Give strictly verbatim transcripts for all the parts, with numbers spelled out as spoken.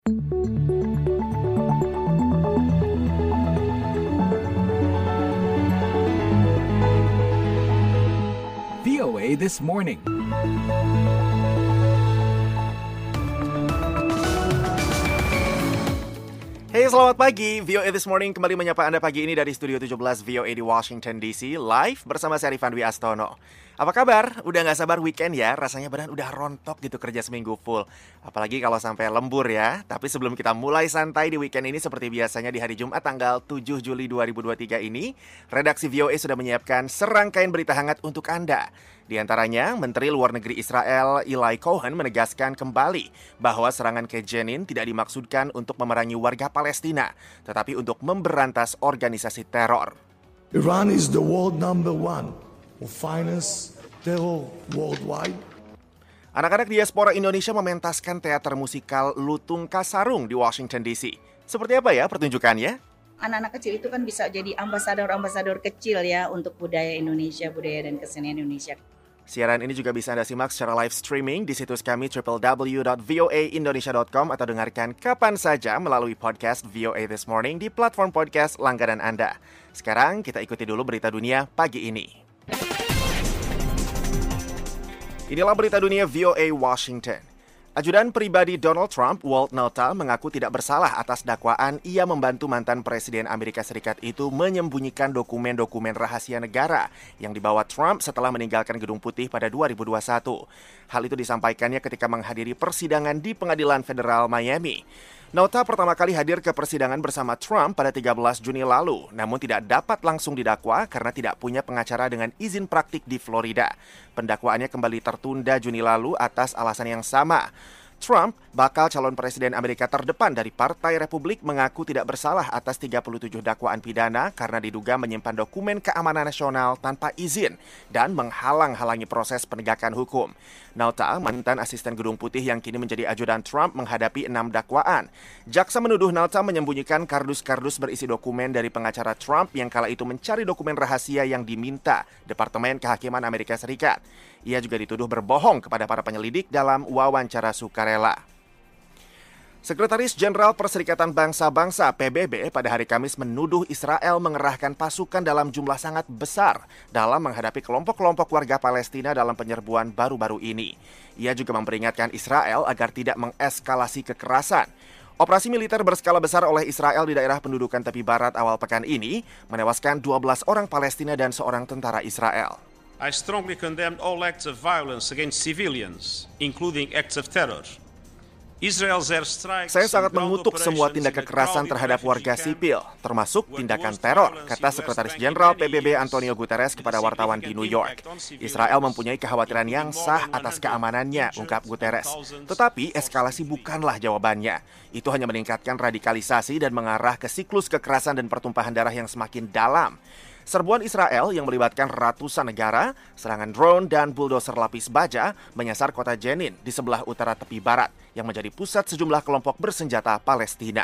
V O A This Morning. Hey, selamat pagi. V O A This Morning kembali menyapa Anda pagi ini dari Studio tujuh belas V O A di Washington D C, live bersama saya Rifan Dwi Astono. Apa kabar? Udah gak sabar weekend ya? Rasanya badan udah rontok gitu kerja seminggu full. Apalagi kalau sampai lembur ya. Tapi sebelum kita mulai santai di weekend ini seperti biasanya di hari Jumat tanggal tujuh Juli dua ribu dua puluh tiga ini, redaksi V O A sudah menyiapkan serangkaian berita hangat untuk Anda. Di antaranya, Menteri Luar Negeri Israel Eli Cohen menegaskan kembali bahwa serangan ke Jenin tidak dimaksudkan untuk memerangi warga Palestina, tetapi untuk memberantas organisasi teror. Iran is the world number one of finest terror worldwide. Anak-anak diaspora Indonesia mementaskan teater musikal Lutung Kasarung di Washington D C. Seperti apa ya pertunjukannya? Anak-anak kecil itu kan bisa jadi ambasador-ambasador kecil ya untuk budaya Indonesia, budaya dan kesenian Indonesia. Siaran ini juga bisa Anda simak secara live streaming di situs kami w w w dot v o a indonesia dot com atau dengarkan kapan saja melalui podcast V O A This Morning di platform podcast langganan Anda. Sekarang kita ikuti dulu berita dunia pagi ini. Inilah berita dunia V O A Washington. Ajudan pribadi Donald Trump, Walt Nauta, mengaku tidak bersalah atas dakwaan ia membantu mantan Presiden Amerika Serikat itu menyembunyikan dokumen-dokumen rahasia negara yang dibawa Trump setelah meninggalkan Gedung Putih pada dua ribu dua puluh satu. Hal itu disampaikannya ketika menghadiri persidangan di Pengadilan Federal Miami. Nauta pertama kali hadir ke persidangan bersama Trump pada tiga belas Juni lalu, namun tidak dapat langsung didakwa karena tidak punya pengacara dengan izin praktik di Florida. Pendakwaannya kembali tertunda Juni lalu atas alasan yang sama. Trump, bakal calon presiden Amerika terdepan dari Partai Republik, mengaku tidak bersalah atas tiga puluh tujuh dakwaan pidana karena diduga menyimpan dokumen keamanan nasional tanpa izin dan menghalang-halangi proses penegakan hukum. Nauta, mantan asisten Gedung Putih yang kini menjadi ajudan Trump, menghadapi enam dakwaan. Jaksa menuduh Nauta menyembunyikan kardus-kardus berisi dokumen dari pengacara Trump yang kala itu mencari dokumen rahasia yang diminta Departemen Kehakiman Amerika Serikat. Ia juga dituduh berbohong kepada para penyelidik dalam wawancara sukarela. Sekretaris Jenderal Perserikatan Bangsa-Bangsa P B B pada hari Kamis menuduh Israel mengerahkan pasukan dalam jumlah sangat besar dalam menghadapi kelompok-kelompok warga Palestina dalam penyerbuan baru-baru ini. Ia juga memperingatkan Israel agar tidak mengeskalasi kekerasan. Operasi militer berskala besar oleh Israel di daerah pendudukan tepi barat awal pekan ini menewaskan dua belas orang Palestina dan seorang tentara Israel. I strongly condemn all acts of violence against civilians, including acts of terror. Saya sangat mengutuk semua tindak kekerasan terhadap warga sipil, termasuk tindakan teror, kata Sekretaris Jenderal P B B Antonio Guterres kepada wartawan di New York. Israel mempunyai kekhawatiran yang sah atas keamanannya, ungkap Guterres. Tetapi eskalasi bukanlah jawabannya. Itu hanya meningkatkan radikalisasi dan mengarah ke siklus kekerasan dan pertumpahan darah yang semakin dalam. Serbuan Israel yang melibatkan ratusan negara, serangan drone dan bulldozer lapis baja menyasar kota Jenin di sebelah utara tepi barat yang menjadi pusat sejumlah kelompok bersenjata Palestina.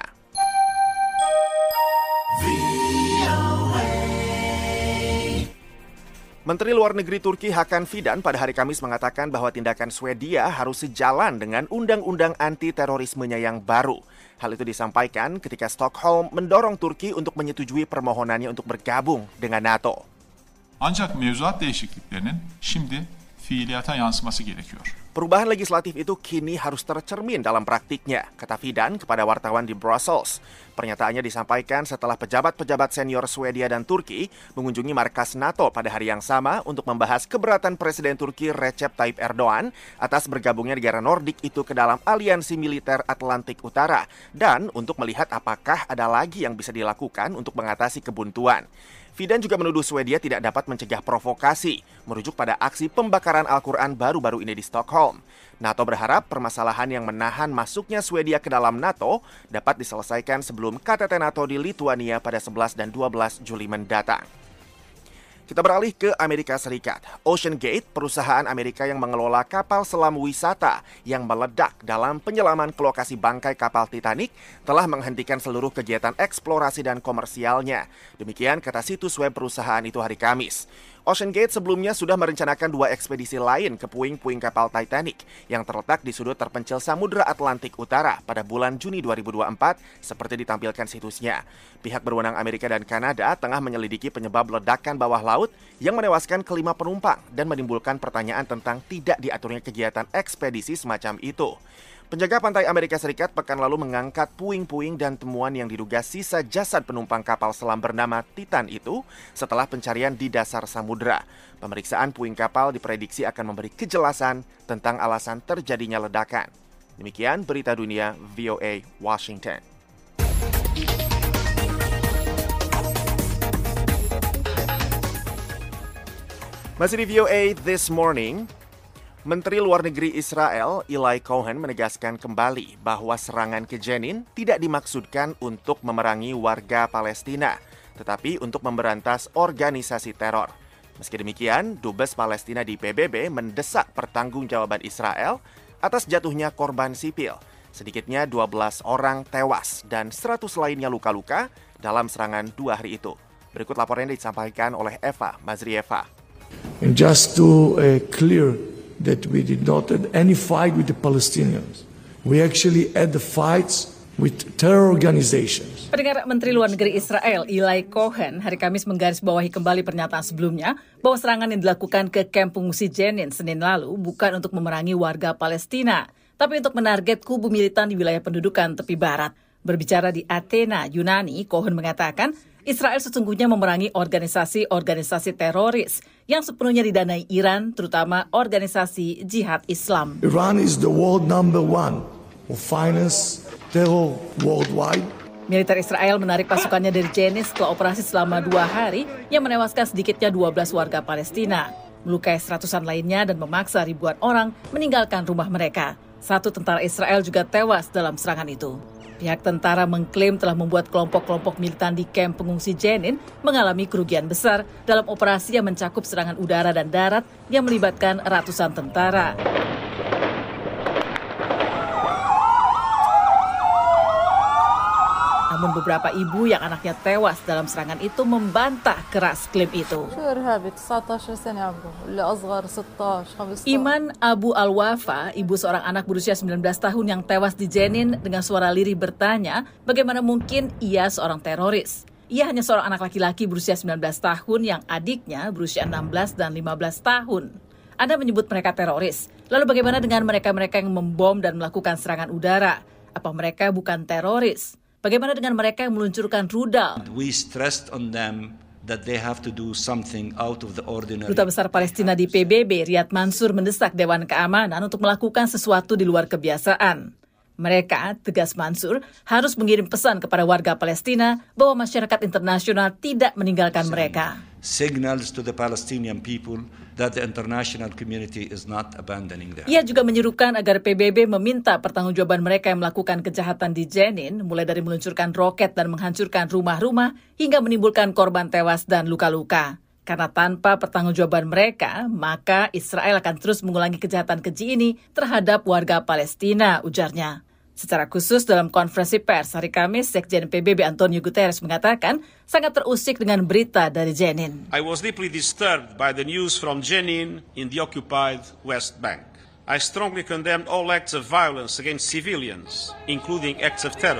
Menteri Luar Negeri Turki Hakan Fidan pada hari Kamis mengatakan bahwa tindakan Swedia harus sejalan dengan undang-undang anti-terorismenya yang baru. Hal itu disampaikan ketika Stockholm mendorong Turki untuk menyetujui permohonannya untuk bergabung dengan NATO. Ancak mevzuat değişikliklerinin şimdi fiiliyata yansıması gerekiyor. Perubahan legislatif itu kini harus tercermin dalam praktiknya, kata Fidan kepada wartawan di Brussels. Pernyataannya disampaikan setelah pejabat-pejabat senior Swedia dan Turki mengunjungi markas NATO pada hari yang sama untuk membahas keberatan Presiden Turki Recep Tayyip Erdogan atas bergabungnya negara Nordik itu ke dalam aliansi militer Atlantik Utara dan untuk melihat apakah ada lagi yang bisa dilakukan untuk mengatasi kebuntuan. Fidan juga menuduh Swedia tidak dapat mencegah provokasi, merujuk pada aksi pembakaran Al-Quran baru-baru ini di Stockholm. NATO berharap permasalahan yang menahan masuknya Swedia ke dalam NATO dapat diselesaikan sebelum K T T NATO di Lituania pada sebelas dan dua belas Juli mendatang. Kita beralih ke Amerika Serikat. Ocean Gate, perusahaan Amerika yang mengelola kapal selam wisata yang meledak dalam penyelaman ke lokasi bangkai kapal Titanic, telah menghentikan seluruh kegiatan eksplorasi dan komersialnya. Demikian kata situs web perusahaan itu hari Kamis. OceanGate sebelumnya sudah merencanakan dua ekspedisi lain ke puing-puing kapal Titanic yang terletak di sudut terpencil Samudra Atlantik Utara pada bulan Juni dua ribu dua puluh empat seperti ditampilkan situsnya. Pihak berwenang Amerika dan Kanada tengah menyelidiki penyebab ledakan bawah laut yang menewaskan kelima penumpang dan menimbulkan pertanyaan tentang tidak diaturnya kegiatan ekspedisi semacam itu. Penjaga pantai Amerika Serikat pekan lalu mengangkat puing-puing dan temuan yang diduga sisa jasad penumpang kapal selam bernama Titan itu setelah pencarian di dasar samudera. Pemeriksaan puing kapal diprediksi akan memberi kejelasan tentang alasan terjadinya ledakan. Demikian berita dunia V O A Washington. Masih di V O A This Morning, Menteri Luar Negeri Israel, Eli Cohen, menegaskan kembali bahwa serangan ke Jenin tidak dimaksudkan untuk memerangi warga Palestina, tetapi untuk memberantas organisasi teror. Meski demikian, Dubes Palestina di P B B mendesak pertanggungjawaban Israel atas jatuhnya korban sipil. Sedikitnya dua belas orang tewas dan seratus lainnya luka-luka dalam serangan dua hari itu. Berikut laporan yang disampaikan oleh Eva Mazrieva. And just to uh, clear that we did not have any fight with the Palestinians. We actually had the fights with terror organizations. Pendengar, Menteri Luar Negeri Israel, Eli Cohen, hari Kamis menggarisbawahi kembali pernyataan sebelumnya bahwa serangan yang dilakukan ke kamp pengungsi Jenin Senin lalu bukan untuk memerangi warga Palestina, tapi untuk menarget kubu militan di wilayah pendudukan tepi barat. Berbicara di Athena, Yunani, Cohen mengatakan Israel sesungguhnya memerangi organisasi-organisasi teroris yang sepenuhnya didanai Iran, terutama organisasi jihad Islam. Iran is the world number one who finance terror worldwide. Militer Israel menarik pasukannya dari Jenin setelah operasi selama dua hari yang menewaskan sedikitnya dua belas warga Palestina, melukai seratusan lainnya dan memaksa ribuan orang meninggalkan rumah mereka. Satu tentara Israel juga tewas dalam serangan itu. Pihak tentara mengklaim telah membuat kelompok-kelompok militan di kamp pengungsi Jenin mengalami kerugian besar dalam operasi yang mencakup serangan udara dan darat yang melibatkan ratusan tentara. Namun beberapa ibu yang anaknya tewas dalam serangan itu membantah keras klaim itu. Iman Abu Al-Wafa, ibu seorang anak berusia sembilan belas tahun yang tewas di Jenin, dengan suara lirih bertanya bagaimana mungkin ia seorang teroris. Ia hanya seorang anak laki-laki berusia sembilan belas tahun yang adiknya berusia enam belas dan lima belas tahun. Anda menyebut mereka teroris. Lalu bagaimana dengan mereka-mereka yang membom dan melakukan serangan udara? Apa mereka bukan teroris? Bagaimana dengan mereka yang meluncurkan rudal? We stressed on them that they have to do something out of the ordinary. Duta Besar Palestina di P B B, Riyad Mansur, mendesak Dewan Keamanan untuk melakukan sesuatu di luar kebiasaan. Mereka, tegas Mansur, harus mengirim pesan kepada warga Palestina bahwa masyarakat internasional tidak meninggalkan mereka. Signals to the Palestinian people that the international community is not abandoning them. Ia juga menyuruhkan agar P B B meminta pertanggungjawaban mereka yang melakukan kejahatan di Jenin, mulai dari meluncurkan roket dan menghancurkan rumah-rumah hingga menimbulkan korban tewas dan luka-luka. Karena tanpa pertanggungjawaban mereka, maka Israel akan terus mengulangi kejahatan keji ini terhadap warga Palestina, ujarnya. Secara khusus dalam konferensi pers hari Kamis, Sekjen P B B Antonio Guterres mengatakan sangat terusik dengan berita dari Jenin. I was deeply disturbed by the news from Jenin in the occupied West Bank. I strongly condemned all acts of violence against civilians, including acts of terror.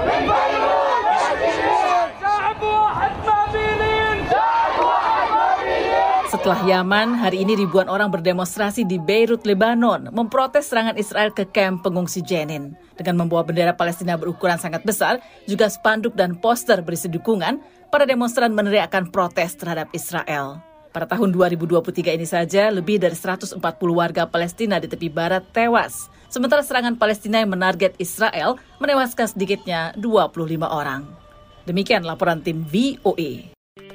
Setelah Yaman, hari ini ribuan orang berdemonstrasi di Beirut, Lebanon, memprotes serangan Israel ke kamp pengungsi Jenin. Dengan membawa bendera Palestina berukuran sangat besar, juga spanduk dan poster berisi dukungan, para demonstran meneriakkan protes terhadap Israel. Pada tahun dua ribu dua puluh tiga ini saja, lebih dari seratus empat puluh warga Palestina di tepi barat tewas. Sementara serangan Palestina yang menarget Israel menewaskan sedikitnya dua puluh lima orang. Demikian laporan tim V O A.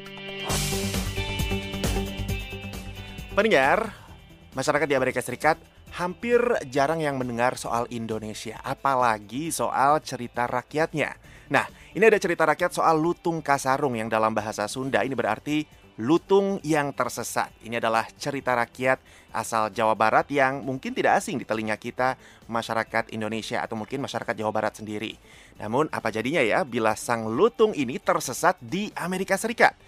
Pendengar, masyarakat di Amerika Serikat hampir jarang yang mendengar soal Indonesia, apalagi soal cerita rakyatnya. Nah, ini ada cerita rakyat soal lutung kasarung yang dalam bahasa Sunda ini berarti lutung yang tersesat. Ini adalah cerita rakyat asal Jawa Barat yang mungkin tidak asing di telinga kita, masyarakat Indonesia atau mungkin masyarakat Jawa Barat sendiri. Namun apa jadinya ya bila sang lutung ini tersesat di Amerika Serikat?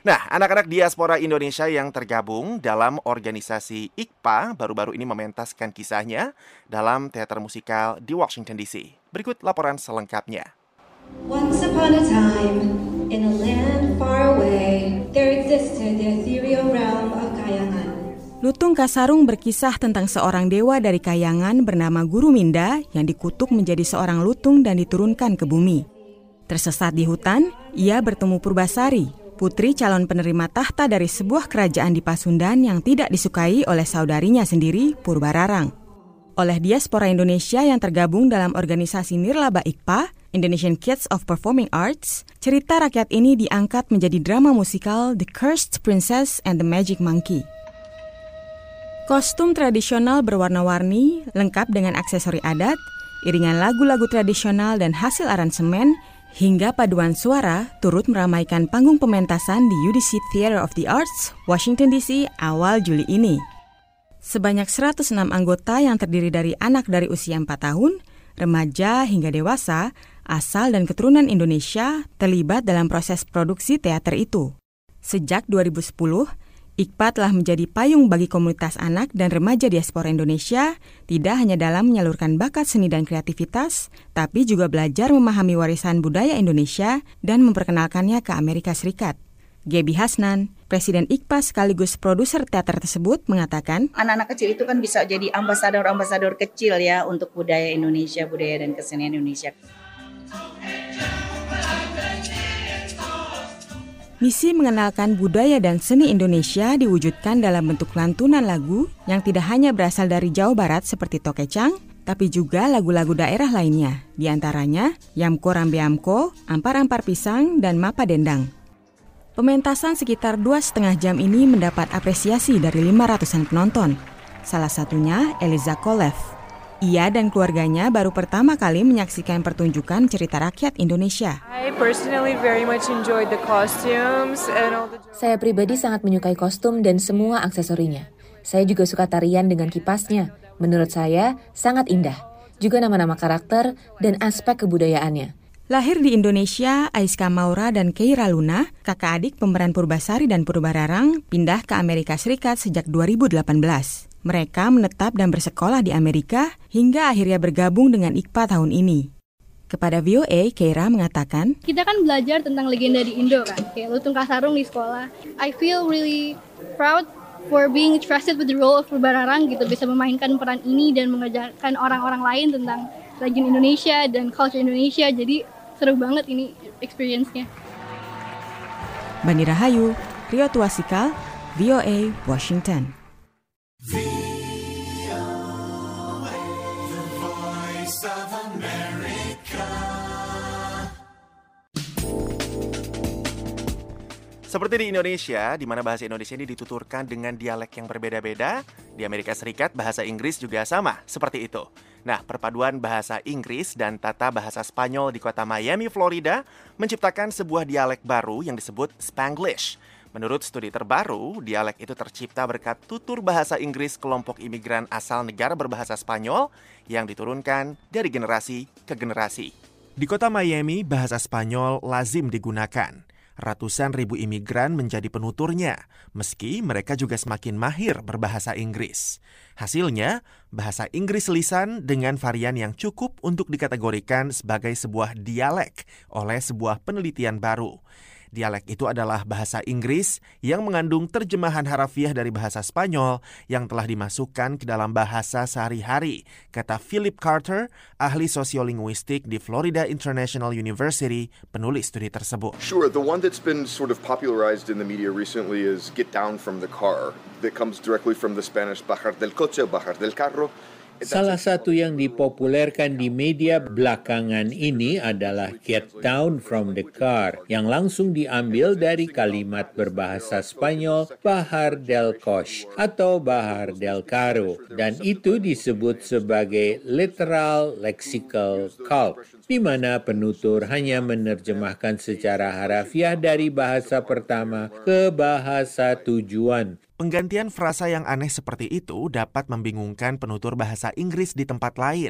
Nah, anak-anak diaspora Indonesia yang tergabung dalam organisasi I K P A baru-baru ini mementaskan kisahnya dalam teater musikal di Washington D C. Berikut laporan selengkapnya. Once upon a time, in a land far away, there existed the ethereal realm of Kayangan. Lutung Kasarung berkisah tentang seorang dewa dari Kayangan bernama Guru Minda yang dikutuk menjadi seorang lutung dan diturunkan ke bumi. Tersesat di hutan, ia bertemu Purbasari, putri calon penerima tahta dari sebuah kerajaan di Pasundan yang tidak disukai oleh saudarinya sendiri, Purbararang. Oleh diaspora Indonesia yang tergabung dalam organisasi Nirlaba I K P A, Indonesian Kids of Performing Arts, cerita rakyat ini diangkat menjadi drama musikal The Cursed Princess and the Magic Monkey. Kostum tradisional berwarna-warni, lengkap dengan aksesori adat, iringan lagu-lagu tradisional dan hasil aransemen, hingga paduan suara turut meramaikan panggung pementasan di U D C Theater of the Arts, Washington D C awal Juli ini. Sebanyak seratus enam anggota yang terdiri dari anak dari usia empat tahun, remaja hingga dewasa, asal dan keturunan Indonesia terlibat dalam proses produksi teater itu. Sejak dua ribu sepuluh, I K P A telah menjadi payung bagi komunitas anak dan remaja diaspora Indonesia, tidak hanya dalam menyalurkan bakat seni dan kreativitas, tapi juga belajar memahami warisan budaya Indonesia dan memperkenalkannya ke Amerika Serikat. Gaby Hasnan, Presiden I K P A sekaligus produser teater tersebut, mengatakan, anak-anak kecil itu kan bisa jadi ambasador-ambasador kecil ya untuk budaya Indonesia, budaya dan kesenian Indonesia. Misi mengenalkan budaya dan seni Indonesia diwujudkan dalam bentuk lantunan lagu yang tidak hanya berasal dari Jawa Barat seperti Tokecang, tapi juga lagu-lagu daerah lainnya, di antaranya Yamko Rambe Amko, Ampar-Ampar Pisang, dan Mapa Dendang. Pementasan sekitar dua setengah jam ini mendapat apresiasi dari lima ratusan penonton, salah satunya Eliza Kolev. Ia dan keluarganya baru pertama kali menyaksikan pertunjukan cerita rakyat Indonesia. I personally very much enjoyed the costumes and all the... Saya pribadi sangat menyukai kostum dan semua aksesorinya. Saya juga suka tarian dengan kipasnya. Menurut saya sangat indah. Juga nama-nama karakter dan aspek kebudayaannya. Lahir di Indonesia, Aiska Maura dan Keira Luna, kakak adik pemeran Purbasari dan Purbararang, pindah ke Amerika Serikat sejak dua ribu delapan belas. Mereka menetap dan bersekolah di Amerika hingga akhirnya bergabung dengan I K P A tahun ini. Kepada V O A, Keira mengatakan, kita kan belajar tentang legenda di Indo kan, kayak Lutung Kasarung di sekolah. I feel really proud for being trusted with the role of Purbararang gitu, bisa memainkan peran ini dan mengajarkan orang-orang lain tentang legend Indonesia dan culture Indonesia. Jadi seru banget ini experience-nya. Bani Rahayu, Rio Tuasikal, V O A, Washington. Seperti di Indonesia, di mana bahasa Indonesia ini dituturkan dengan dialek yang berbeda-beda, di Amerika Serikat bahasa Inggris juga sama, seperti itu. Nah, perpaduan bahasa Inggris dan tata bahasa Spanyol di kota Miami, Florida, menciptakan sebuah dialek baru yang disebut Spanglish. Menurut studi terbaru, dialek itu tercipta berkat tutur bahasa Inggris kelompok imigran asal negara berbahasa Spanyol yang diturunkan dari generasi ke generasi. Di kota Miami, bahasa Spanyol lazim digunakan. Ratusan ribu imigran menjadi penuturnya, meski mereka juga semakin mahir berbahasa Inggris. Hasilnya, bahasa Inggris lisan dengan varian yang cukup untuk dikategorikan sebagai sebuah dialek oleh sebuah penelitian baru. Dialek itu adalah bahasa Inggris yang mengandung terjemahan harafiah dari bahasa Spanyol yang telah dimasukkan ke dalam bahasa sehari-hari, kata Philip Carter, ahli sosiolinguistik di Florida International University, penulis studi tersebut. Sure, the one that's been sort of popularized in the media recently is get down from the car. That comes directly from the Spanish bajar del coche, bajar del carro. Salah satu yang dipopulerkan di media belakangan ini adalah get down from the car, yang langsung diambil dari kalimat berbahasa Spanyol bajar del coche atau bajar del carro, dan itu disebut sebagai literal lexical cult, di mana penutur hanya menerjemahkan secara harafiah dari bahasa pertama ke bahasa tujuan. Penggantian frasa yang aneh seperti itu dapat membingungkan penutur bahasa Inggris di tempat lain.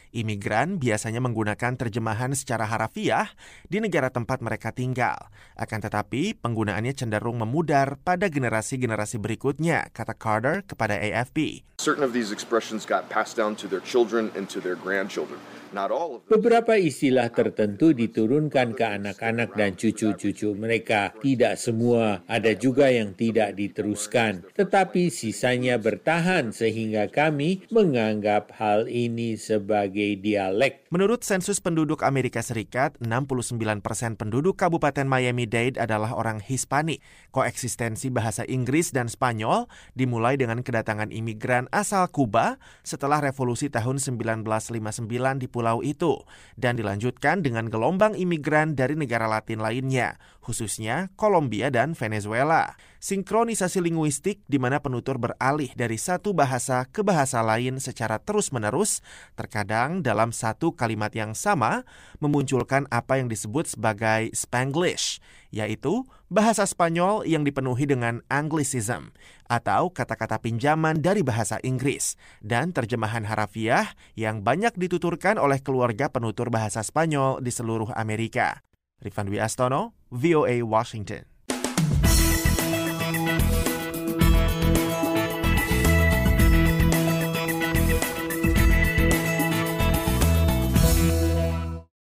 Imigran biasanya menggunakan terjemahan secara harafiah di negara tempat mereka tinggal. Akan tetapi, penggunaannya cenderung memudar pada generasi-generasi berikutnya, kata Carter kepada A F P. Certain of these expressions got passed down to their children and to their grandchildren. Not all of them. Beberapa istilah tertentu diturunkan ke anak-anak dan cucu-cucu mereka. Tidak semua, ada juga yang tidak diteruskan. Tetapi sisanya bertahan sehingga kami menganggap hal ini sebagai dialek. Menurut sensus penduduk Amerika Serikat, enam puluh sembilan persen penduduk Kabupaten Miami-Dade adalah orang Hispanik. Koeksistensi bahasa Inggris dan Spanyol dimulai dengan kedatangan imigran asal Kuba setelah revolusi tahun sembilan belas lima puluh sembilan di pulau itu, dan dilanjutkan dengan gelombang imigran dari negara Latin lainnya, khususnya Kolombia dan Venezuela. Sinkronisasi linguistik di mana penutur beralih dari satu bahasa ke bahasa lain secara terus-menerus, terkadang dalam satu kalimat yang sama, memunculkan apa yang disebut sebagai Spanglish, yaitu bahasa Spanyol yang dipenuhi dengan Anglicism, atau kata-kata pinjaman dari bahasa Inggris, dan terjemahan harafiah yang banyak dituturkan oleh keluarga penutur bahasa Spanyol di seluruh Amerika. Rifan Dwi Astono, V O A Washington.